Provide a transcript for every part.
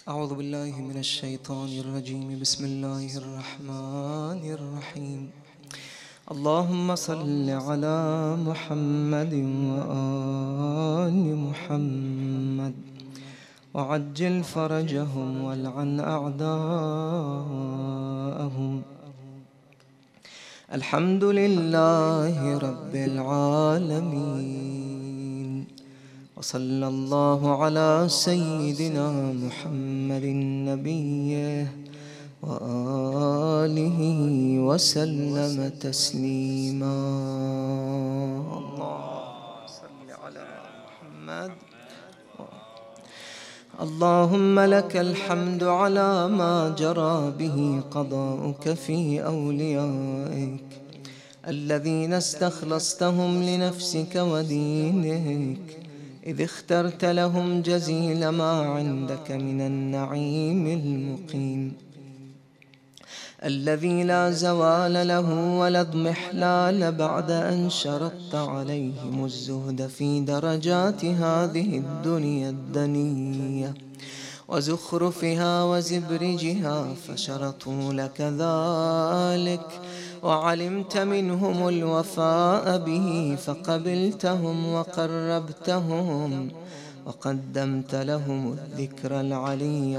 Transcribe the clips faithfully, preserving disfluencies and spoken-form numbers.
أعوذ بالله من الشيطان الرجيم. بسم الله الرحمن الرحيم. اللهم صل على محمد وآل محمد وعجل فرجهم والعن أعداءهم. الحمد لله رب العالمين، وصلى الله على سيدنا محمد نبيه وآله وسلم تسليما. اللهم صل على محمد. اللهم لك الحمد على ما جرى به قضاؤك في أوليائك الذين استخلصتهم لنفسك ودينك، إذ اخترت لهم جزيل ما عندك من النعيم المقيم الذي لا زوال له ولا اضمحلال، بعد أن شرطت عليهم الزهد في درجات هذه الدنيا الدنية وزخرفها وزبرجها، فشرطوا لك ذلك وعلمت منهم الوفاء به فقبلتهم وقربتهم وقدمت لهم الذكر العلي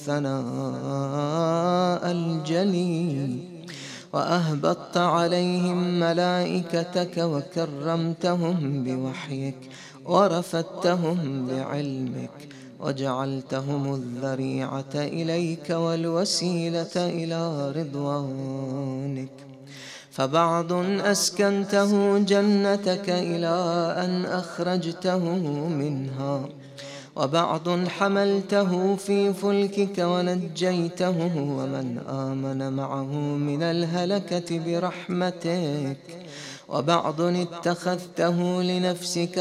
والثناء الجليل، وأهبطت عليهم ملائكتك وكرمتهم بوحيك ورفدتهم بعلمك وجعلتهم الذريعة إليك والوسيلة إلى رضوانك. فبعض أسكنته جنتك إلى أن أخرجته منها، وبعض حملته في فلكك ونجيته ومن آمن معه من الهلكة برحمتك، وبعض اتخذته لنفسك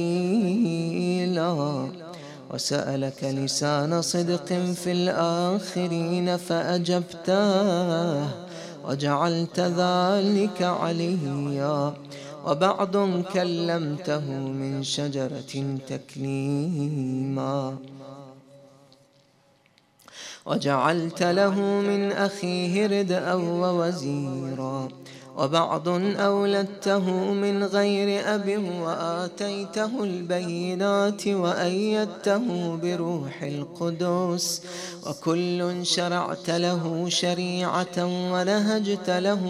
خليلا وسألك لسان صدق في الآخرين فأجبته وجعلت ذلك عليا، وبعض كلمته من شجرة تكليما وجعلت له من أخيه ردءا ووزيرا، وبعض أولدته من غير أب وآتيته البينات وأيدته بروح القدس، وكل شرعت له شريعة ونهجت له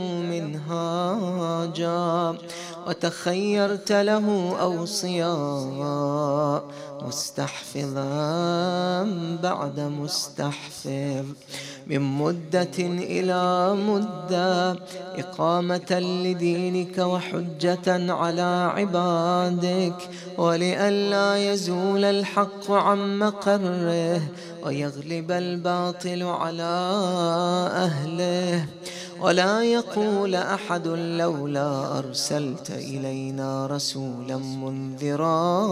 منهاجا وتخيرت له أوصياء، مستحفظا بعد مستحفظ من مدة إلى مدة، إقامة لدينك وحجة على عبادك، ولئلا يزول الحق عن مقره ويغلب الباطل على أهله، ولا يقول أحد لولا أرسلت إلينا رسولا منذرا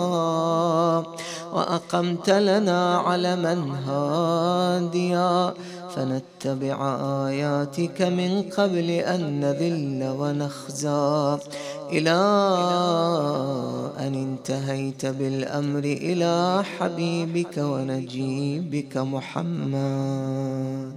وأقمت لنا علما هاديا فنتبع آياتك من قبل أن نذل ونخزى، إلى أن انتهيت بالأمر إلى حبيبك ونجيبك محمد.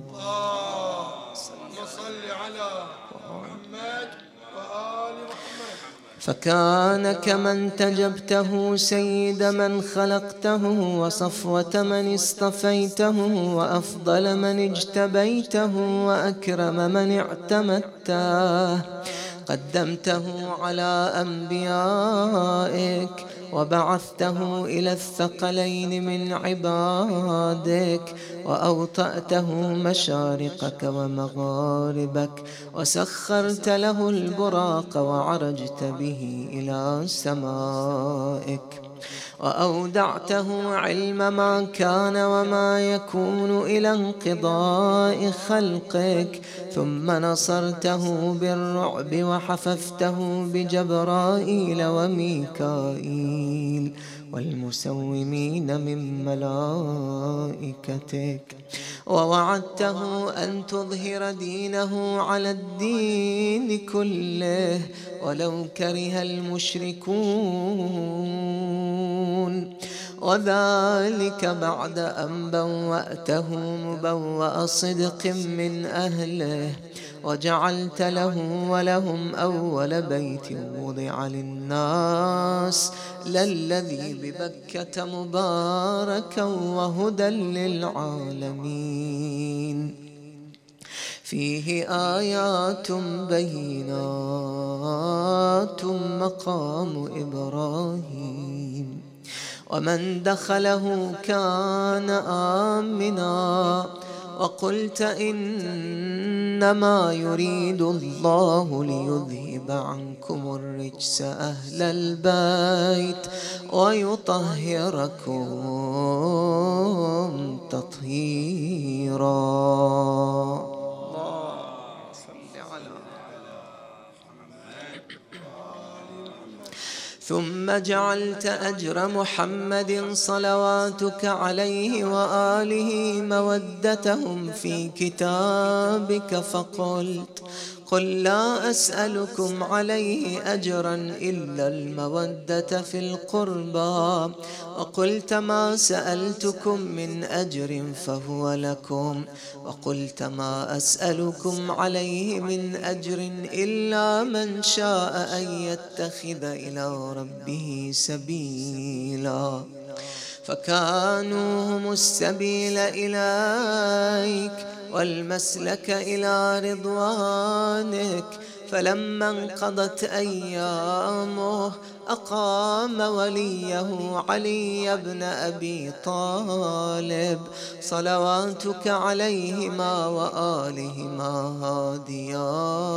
فكان كمن تجبته سيد من خلقته وصفوة من اصطفيته وأفضل من اجتبيته وأكرم من اعتمدته، قدمته على أنبيائك وبعثته إلى الثقلين من عبادك، وأوطأته مشارقك ومغاربك، وسخرت له البراق وعرجت به إلى سمائك، وأودعته علم ما كان وما يكون إلى انقضاء خلقك، ثم نصرته بالرعب وحففته بجبرائيل وميكائيل والمسومين من ملائكتك، ووعدته أن تظهر دينه على الدين كله ولو كره المشركون، وذلك بعد أن بوأته مبوأ صدق من أهله وجعلت له ولهم أول بيت وضع للناس للذي ببكة مباركا وهدى للعالمين فيه آيات بينات مقام إبراهيم ومن دخله كان آمنا وقلت إنما يريد الله ليذهب عنكم الرجس أهل البيت ويطهركم تطهيرا. ثم جعلت أجر محمد صلواتك عليه وآله مودتهم في كتابك فقلت قل لا أسألكم عليه أجرا إلا المودة في القربى وقلت ما سألتكم من أجر فهو لكم وقلت ما أسألكم عليه من أجر إلا من شاء أن يتخذ إلى ربه سبيلا فكانوا هم السبيل إليك والمسلك إلى رضوانك فلما انقضت أيامه أقام وليه علي بن أبي طالب صلواتك عليهما وآلهما هاديا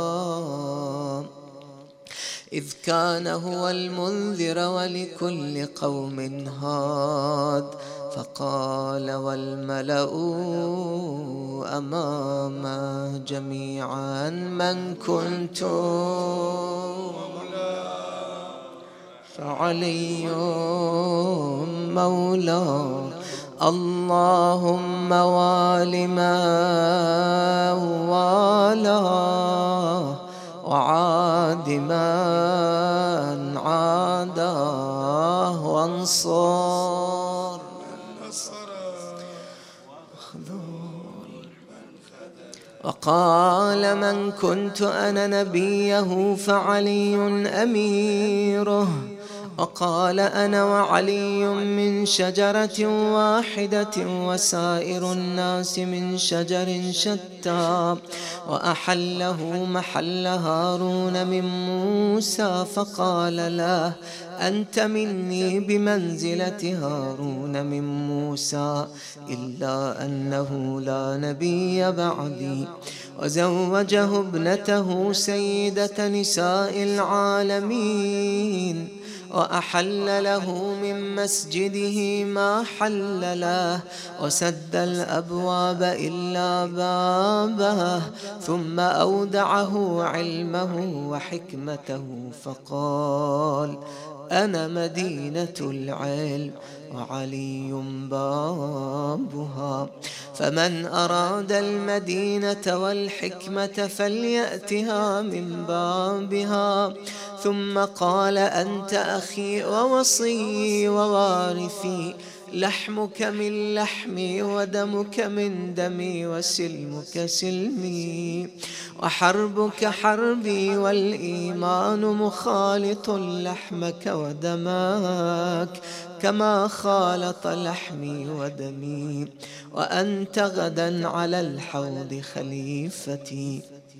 إذ كان هو المنذر ولكل قوم هاد فقال والملأ أمامه جميعا من كنت فعلي مولاه اللهم وال ما والاه وعاد من عاداه وانصر وقال من كنت أنا نبيه فعلي أميره وقال أنا وعلي من شجرة واحدة وسائر الناس من شجر شتى وأحله محل هارون من موسى فقال له أنت مني بمنزلة هارون من موسى إلا أنه لا نبي بعدي وزوجه ابنته سيدة نساء العالمين وأحل له من مسجده ما حل له وسد الأبواب إلا بابه ثم أودعه علمه وحكمته فقال أنا مدينة العلم وعلي بابها فمن أراد المدينة والحكمة فليأتها من بابها ثم قال أنت أخي ووصي ووارثي لحمك من لحمي ودمك من دمي وسلمك سلمي وحربك حربي والإيمان مخالط لحمك ودمك كما خالط لحمي ودمي وأنت غدا على الحوض خليفتي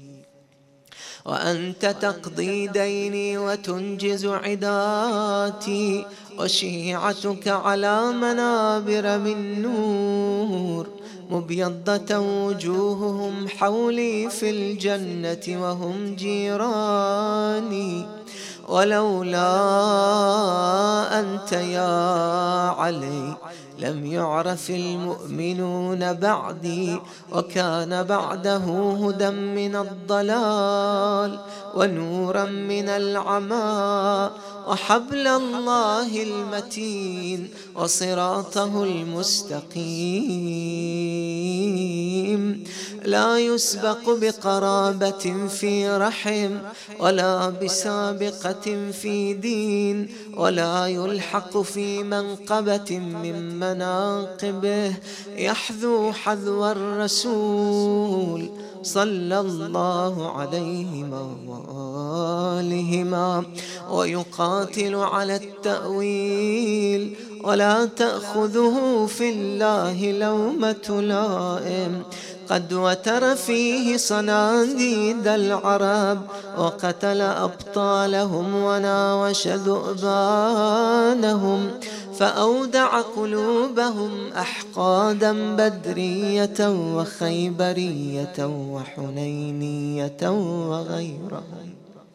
وأنت تقضي ديني وتنجز عداتي وشيعتك على منابر من نور مبيضة وجوههم حولي في الجنة وهم جيراني ولولا أنت يا علي لم يعرف المؤمنون بعدي وكان بعده هدى من الضلال ونورا من العمى وحبل الله المتين وصراطه المستقيم لا يسبق بقرابة في رحم ولا بسابقة في دين ولا يلحق في منقبة من مناقبه، يحذو حذو الرسول صلى الله عليهما وآلهما، ويقاتل على التأويل ولا تأخذه في الله لومة لائم. قد وتر فيه صناديد العرب وقتل أبطالهم وناوش ذؤبانهم، فأودع قلوبهم أحقادا بدرية وخيبرية وحنينية وغيرهم،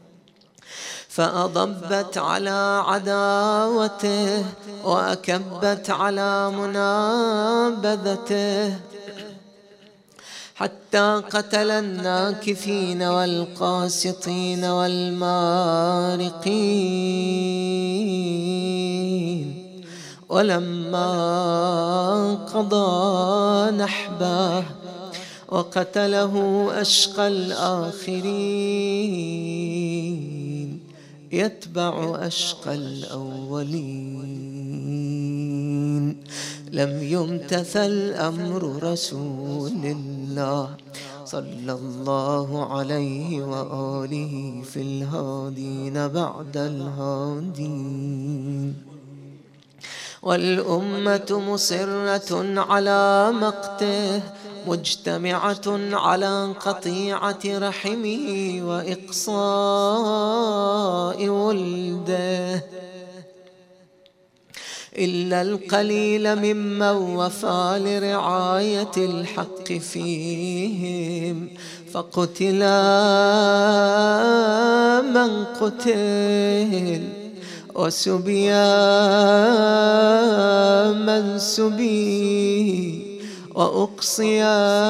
فأضبت على عداوته وأكبت على منابذته، حتى قتل الناكفين والقاسطين والمارقين. ولما قضى نحبه وقتله أشقى الآخرين يتبع أشقى الأولين، لم يمتثل أمر رسول الله صلى الله عليه وآله في الهادين بعد الهادين. والأمة مصرة على مقته، مجتمعة على قطيعة رحمه وإقصاء ولده، إلا القليل ممن وفى لرعاية الحق فيهم، فقتل من قتل وسبي من سبي وأقصي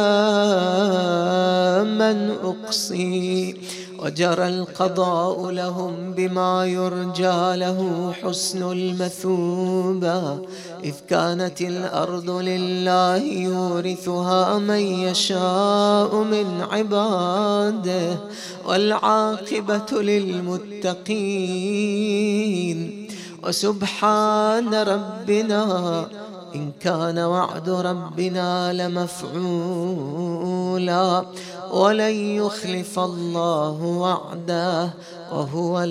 من أقصي، وجرى القضاء لهم بما يرجى له حسن المثوبة، إذ كانت الأرض لله يورثها من يشاء من عباده، والعاقبة للمتقين. وسبحان ربنا إن كان وعد ربنا لمفعولا، ولن يخلف الله وعده وهو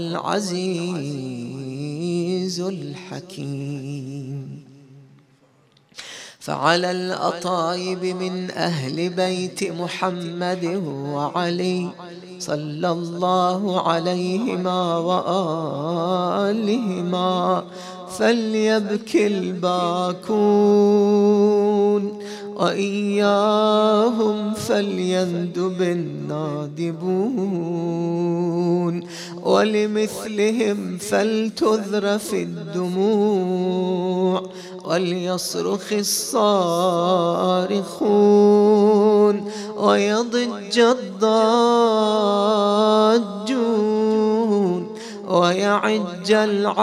العزيز الحكيم. فعلى الأطايب من أهل بيت محمد وعلي صلى الله عليهما وآلهما فليبكي الباكون، وإياهم فليندب النادبون، ولمثلهم فلتذرف الدموع، وليصرخ الصارخون، ويضج الضاجون، ويعج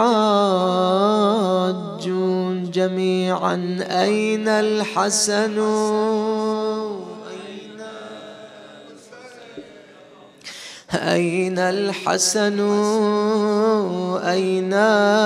العاجون جميعا. أين الحسن أين الحسن أين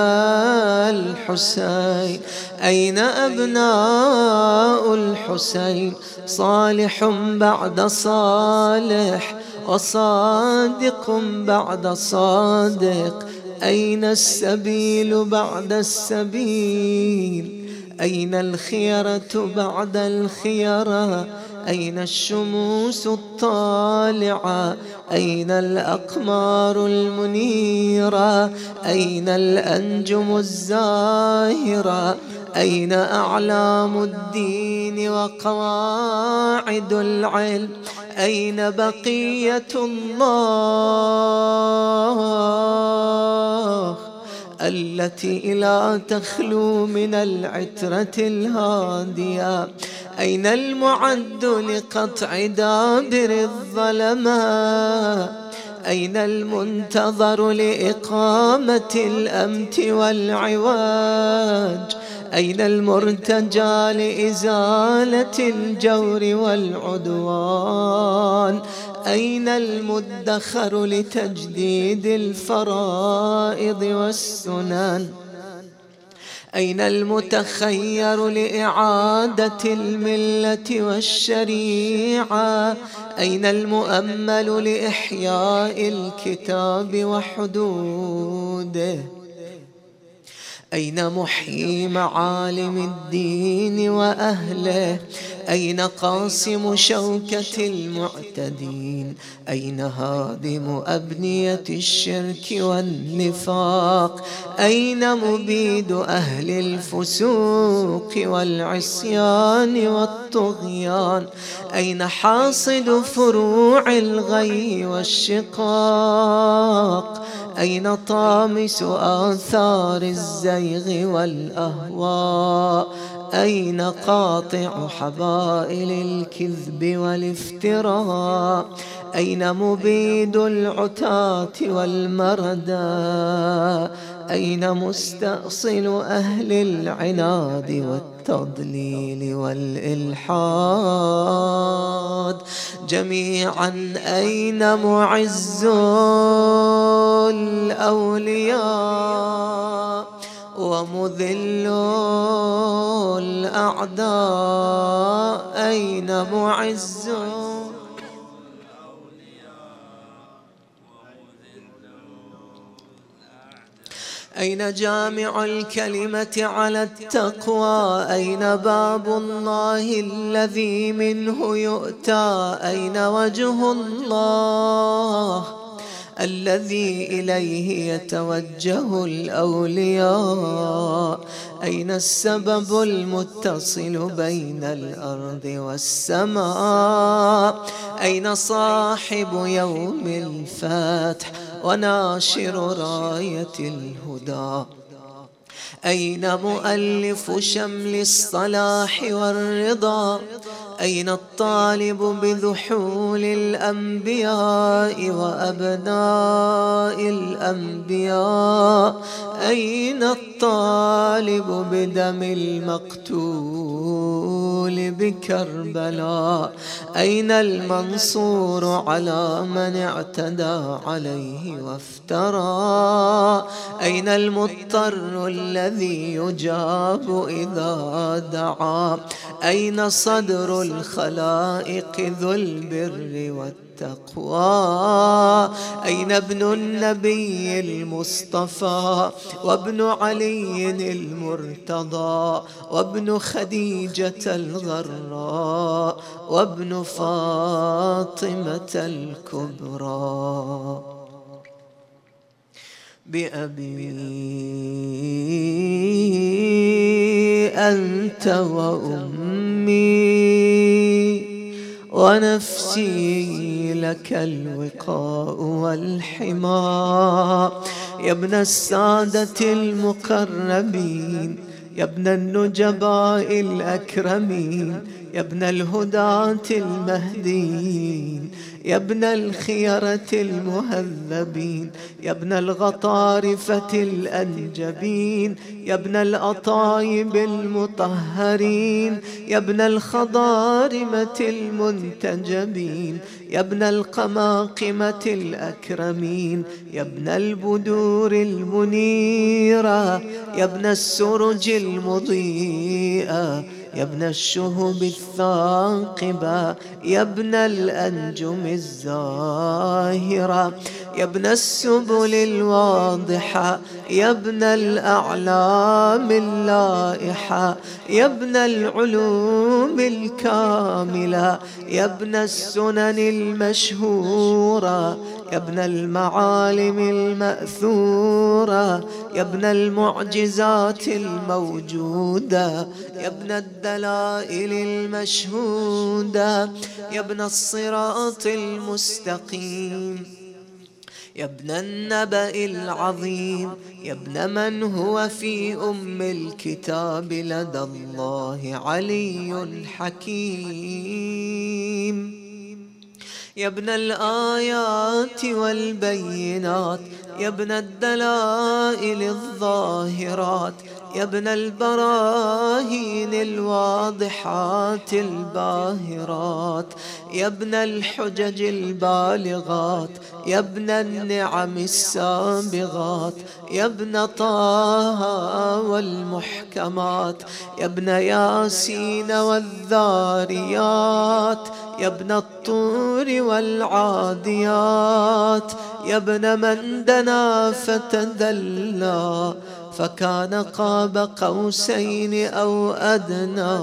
الحسين، أين أبناء الحسين؟ صالح بعد صالح وصادق بعد صادق، أين السبيل بعد السبيل؟ أين الخيرة بعد الخيرة؟ أين الشموس الطالعة؟ أين الأقمار المنيرة؟ أين الأنجم الزاهرة؟ أين أعلام الدين وقواعد العلم؟ أين بقية الله التي لا تخلو من العترة الهادية؟ أين المعد لقطع دابر الظلماء؟ أين المنتظر لإقامة الأمت والعواج؟ أين المرتجى لإزالة الجور والعدوان؟ أين المدخر لتجديد الفرائض والسنن؟ أين المتخير لإعادة الملة والشريعة؟ أين المؤمل لإحياء الكتاب وحدوده؟ أين محيي معالم الدين وأهله؟ أين قاصم شوكة المعتدين؟ أين هادم أبنية الشرك والنفاق؟ أين مبيد أهل الفسوق والعصيان والطغيان؟ أين حاصد فروع الغي والشقاق؟ أين طامس آثار الزيغ والأهواء؟ أين قاطع حبائل الكذب والافتراء؟ أين مبيد العتاة والمردى؟ أين مستأصل أهل العناد والتضليل والإلحاد؟ جميعا أين معز الأولياء ومذل الأعداء؟ أين معز أين جامع الكلمة على التقوى؟ أين باب الله الذي منه يؤتى؟ أين وجه الله الذي إليه يتوجه الأولياء؟ أين السبب المتصل بين الأرض والسماء؟ أين صاحب يوم الفتح وناشر راية الهدى؟ أين مؤلف شمل الصلاح والرضا؟ أين الطالب بذحول الأنبياء وأبناء الأنبياء؟ أين الطالب بدم المقتول بكربلاء؟ أين المنصور على من اعتدى عليه وافترى؟ أين المضطر الذي يجاب إذا دعا؟ أين صدر الخلائق ذو البر والتقوى؟ أين ابن النبي المصطفى وابن علي المرتضى وابن خديجة الغراء وابن فاطمة الكبرى؟ بأبي أنت وأمي ونفسي لك الوقاء والحمى. يا ابن السادة المقربين، يا ابن النجباء الأكرمين، يا ابن الهداة المهديين، يا ابن الخيرة المهذبين، يا ابن الغطارفة الأنجبين، يا ابن الأطايب المطهرين، يا ابن الخضارمة المنتجبين، يا ابن القماقمة الأكرمين، يا ابن البدور المنيرة، يا ابن السرج المضيئة، يا ابن الشهب الثاقبة، يا ابن الأنجم الزاهرة، يا ابن السبل الواضحة، يا ابن الأعلام اللائحة، يا ابن العلوم الكاملة، يا ابن السنن المشهورة، يا ابن المعالم المأثورة، يا ابن المعجزات الموجودة، يا ابن الدلائل المشهودة، يا ابن الصراط المستقيم، يا ابن النبأ العظيم، يا ابن من هو في أم الكتاب لدى الله علي حكيم، يا ابن الآيات والبينات، يا ابن الدلائل الظاهرات، يا ابن البراهين الواضحات الباهرات، يا ابن الحجج البالغات، يا ابن النعم السابغات، يا ابن طه والمحكمات، يا ابن ياسين والذاريات، يا ابن الطور والعاديات، يا ابن من دنا فتدلى فكان قاب قوسين أو أدنى،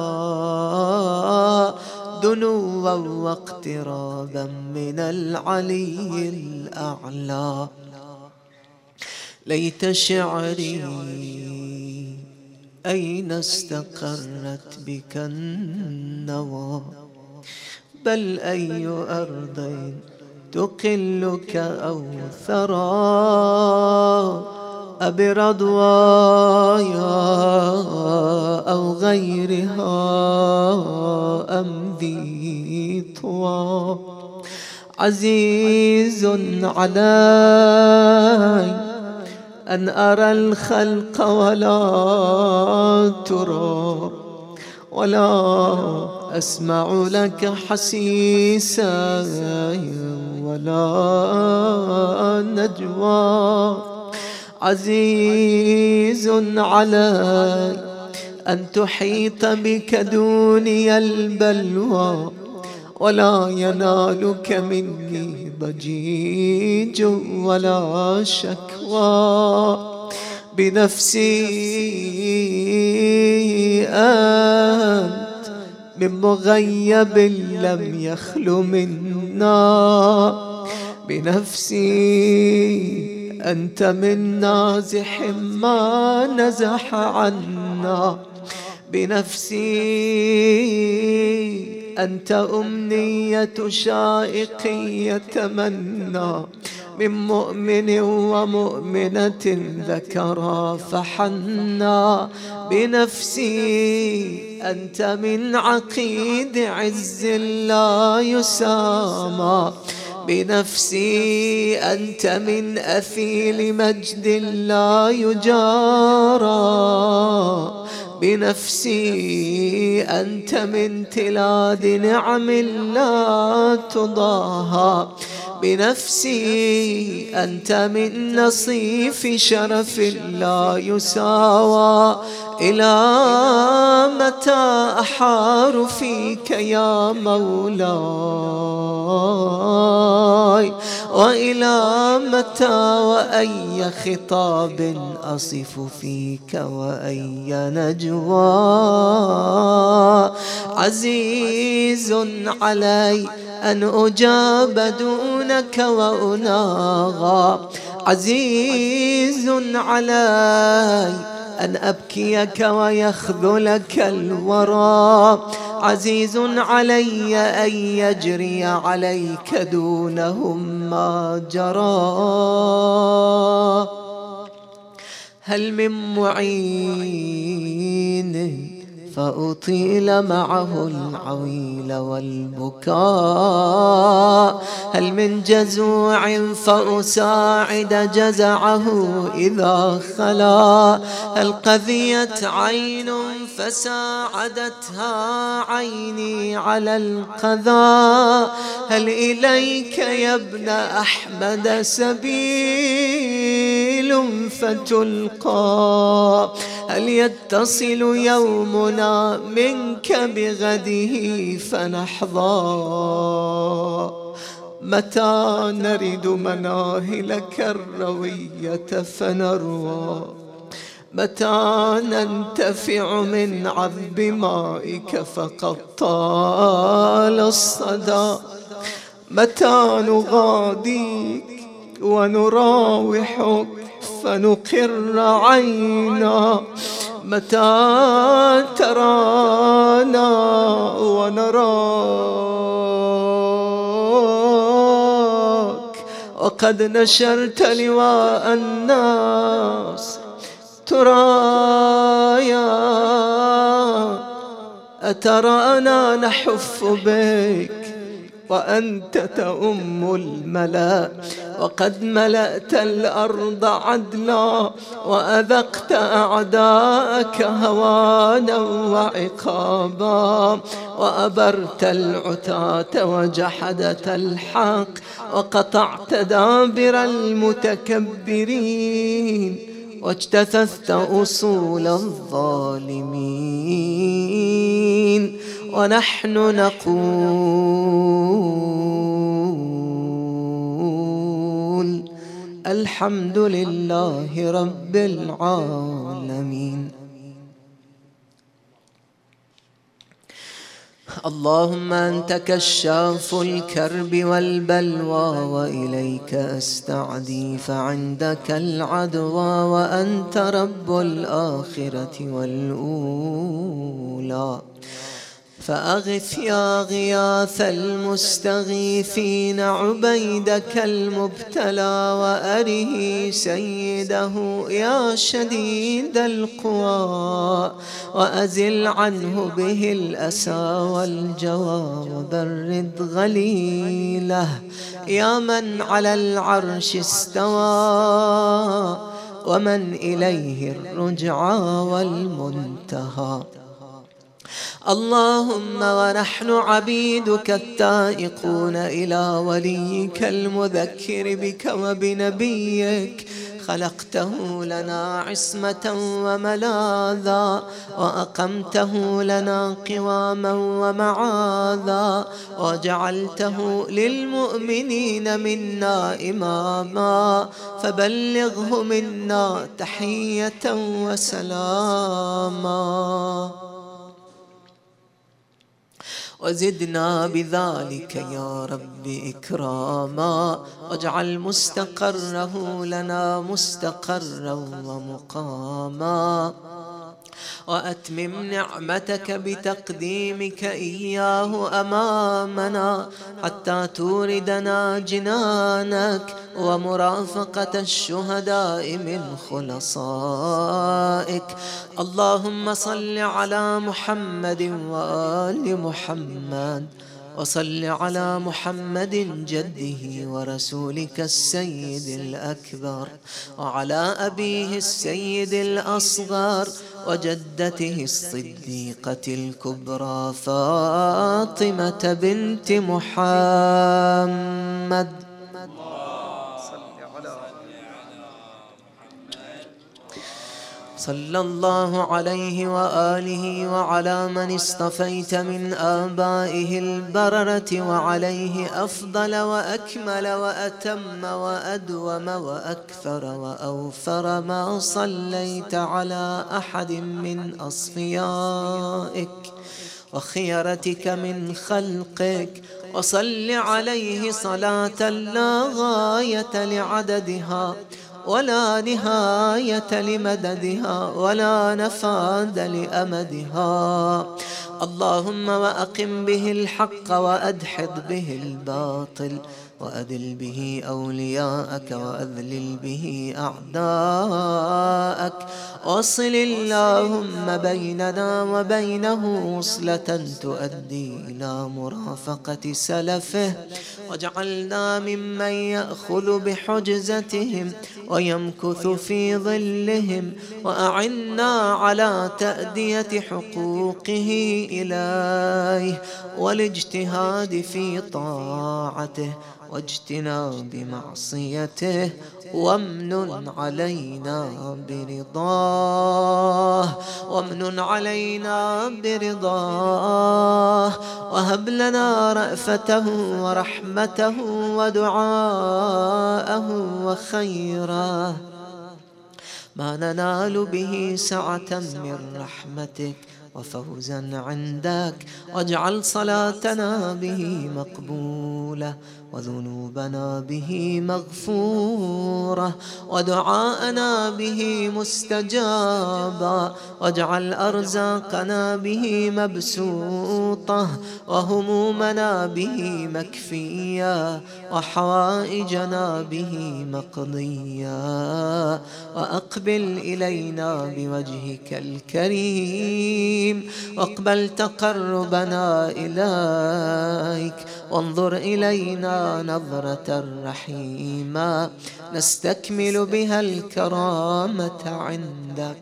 دنوا واقترابا من العلي الأعلى. ليت شعري أين استقرت بك النوى، بل أي أرض تقلك أو ثرى، أبرضوايا أو غيرها أم ذي طوى. عزيز علي أن أرى الخلق ولا ترى، ولا أسمع لك حسيسا ولا نجوى. عزيز علي أن تحيط بك دوني البلوى، ولا ينالك مني ضجيج ولا شكوى. بنفسي أنت من مغيب لم يخل منا، بنفسي أنت من نازح ما نزح عنا، بنفسي أنت أمنية شائق يتمنى، من مؤمن ومؤمنة ذكرا فحنا. بنفسي أنت من عقيد عز لا يسامى، بنفسي أنت من أثيل مجد لا يجارى، بنفسي أنت من تلاد نعم لا تضاهى، بنفسي أنت من نصيف شرف لا يساوى. إلى متى أحار فيك يا مولاي، وإلى متى وأي خطاب أصف فيك وأي نجوى. عزيز علي أن أجاب دونك وأناغى، عزيز علي أن أبكيك ويخذلك الورى، عزيز علي أن يجري عليك دونهم ما جرى. هل من معين فأطيل معه العويل والبكاء، هل من جزوع فأساعد جزعه إذا خلا، هل قذيت عين فساعدتها عيني على القذى، هل إليك يا ابن أحمد سبيل فتلقى، هل يتصل يومنا منك بغده فنحظى. متى نرد مناهلك الروية فنروى، متى ننتفع من عذب مائك فقد طال الصدى، متى نغاديك ونراوحك فنقر عينا، متى ترانا ونراك وقد نشرت لواء الناس ترايا، أترانا نحف بك وأنت تؤم الملا، وقد ملأت الأرض عدلا وأذقت أعداءك هوانا وعقابا، وأبرت العتاة وجحدت الحق، وقطعت دابر المتكبرين، واجتثثت أصول الظالمين. ونحن نقول الحمد لله رب العالمين. اللهم أنت كشاف الكرب والبلوى، وإليك أستعدي فعندك العدوى، وأنت رب الآخرة والأولى. فأغث يا غياث المستغيثين عبيدك المبتلى، وأره سيده يا شديد القوى، وأزل عنه به الأسى والجوى، وبرد غليله يا من على العرش استوى، ومن إليه الرجعى والمنتهى. اللهم ونحن عبيدك التائقون إلى وليك المذكر بك وبنبيك، خلقته لنا عصمة وملاذا، وأقمته لنا قواما ومعاذا، وجعلته للمؤمنين منا إماما، فبلغه منا تحية وسلاما، وزدنا بذلك يا رب إكراما، واجعل مستقره لنا مستقرا ومقاما، وأتمم نعمتك بتقديمك إياه أمامنا، حتى توردنا جنانك ومرافقة الشهداء من خلصائك. اللهم صل على محمد وآل محمد، وصل على محمد جده ورسولك السيد الأكبر، وعلى أبيه السيد الأصغر، وجدته الصديقة الكبرى فاطمة بنت محمد. صلى الله عليه وآله وعلى من اصطفيت من آبائه البررة، وعليه أفضل وأكمل وأتم وأدوم وأكثر وأوفر ما صليت على أحد من أصفيائك وخيرتك من خلقك، وصل عليه صلاة لا غاية لعددها ولا نهاية لمددها ولا نفاد لأمدها. اللهم وأقم به الحق وأدحض به الباطل، وأذل به أولياءك وأذلل به أعداءك، وصل اللهم بيننا وبينه وصلة تؤدي إلى مرافقة سلفه، واجعلنا ممن يأخذ بحجزتهم ويمكث في ظلهم، وأعنا على تأدية حقوقه إليه والاجتهاد في طاعته واجتناب معصيته، وامنن علينا برضاه وامنن علينا برضاه وهب لنا رأفته ورحمته ودعاءه وخيره، ما ننال به سعة من رحمتك وفوزا عندك. واجعل صلاتنا به مقبولة، وذنوبنا به مغفورة، ودعاءنا به مستجابا، واجعل أرزاقنا به مبسوطة، وهمومنا به مكفية، وحوائجنا به مقضية. وأقبل إلينا بوجهك الكريم الكريم، واقبل تقربنا إليك، وانظر إلينا نظرة رحيمة نستكمل بها الكرامة عندك،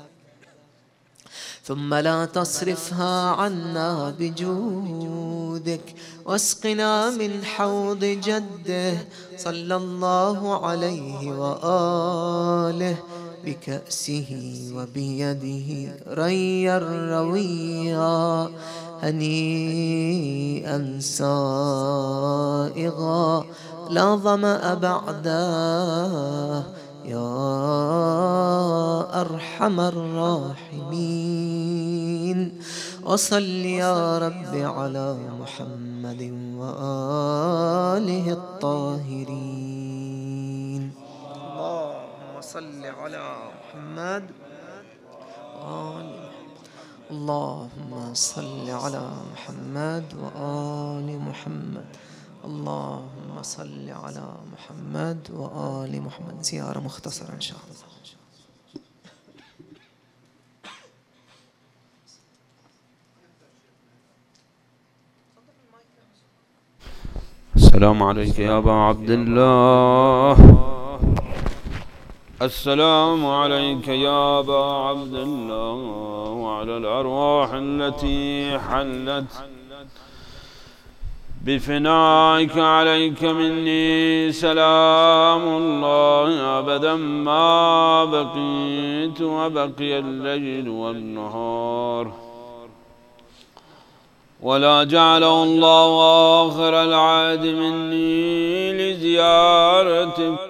ثم لا تصرفها عنا بجودك، واسقنا من حوض جده صلى الله عليه وآله بكأسه وبيده ريا رويا هنيئا سائغا لا ظمأ بعده يا أرحم الراحمين. وصل يا رب على محمد وآله الطاهرين. اللهم صل على محمد وآل محمد. اللهم صل على محمد وآل محمد. اللهم صل على محمد وآل محمد. زيارة مختصرة إن شاء الله. السلام عليك يا أبا عبد الله. السلام عليك يا أبا عبد الله وعلى الأرواح التي حلت بفنائك عليك مني سلام الله أبدا ما بقيت وبقي الليل والنهار، ولا جعله الله آخر العهد مني لزيارتك